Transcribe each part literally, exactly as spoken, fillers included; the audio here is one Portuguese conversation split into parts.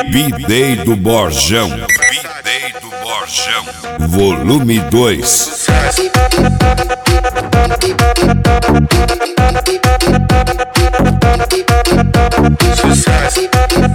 Bidei do Borjão, Bidei do Borjão, volume dois. Sucesso.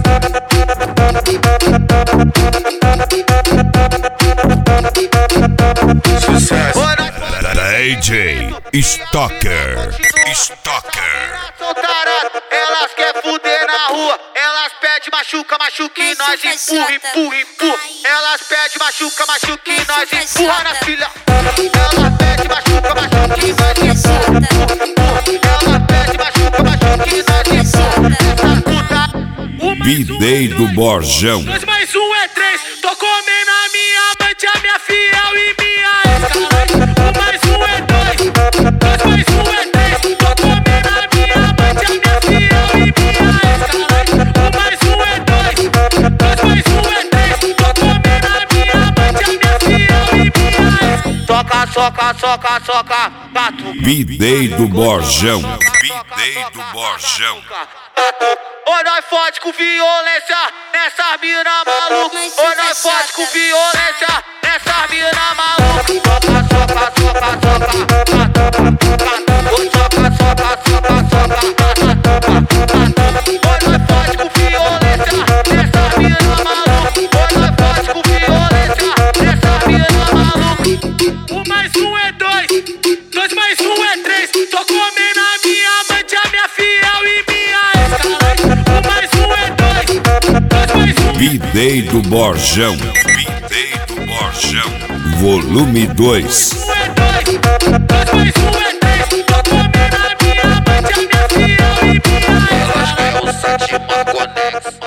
Sucesso. D J Stalker, Stalker. Elas quer fuder na rua, elas pedem machuca, machuca e nós empurra, empurra, empurra. Elas pedem machuca, machuca e nós empurra na filha. Elas pedem machuca, machuca e nós empurra, empurra. Elas pedem machuca, machuca e nós empurra. Essa puta. Bidei do Borjão. Dois mais um é três. Tô comendo a minha amante, a minha fiel e minha ex. Um mais um é dois. Dois mais um é três. Tô comendo a minha amante, a minha fiel e minha ex. Um mais um é dois. Dois mais um é três. Tô comendo a minha amante, a minha fiel e minha ex. Soca, soca, soca, soca. Batuca. Bidei do Borjão, Bidei do Borjão. Ô, nós fode com violência nessa mina maluca. Ô, nós fode com violência nessa mina maluca. Soca, soca, soca, soca. Ô, soca, soca, soca, soca. Ô, nós fode com violência nessa mina maluca. Ô, nós fode com violência nessa mina maluca. Um mais um é dois. Dois mais um é três. Tô comendo a minha amante, a minha fiel e minha ex. Um mais um é dois. Dois mais um. Bidei do Borjão, Bidei do Borjão, volume dois. Um é dois. Dois mais um é três. Tô comendo a minha amante, a minha fiel e minha ex. Elas querem o Sétima Conexão.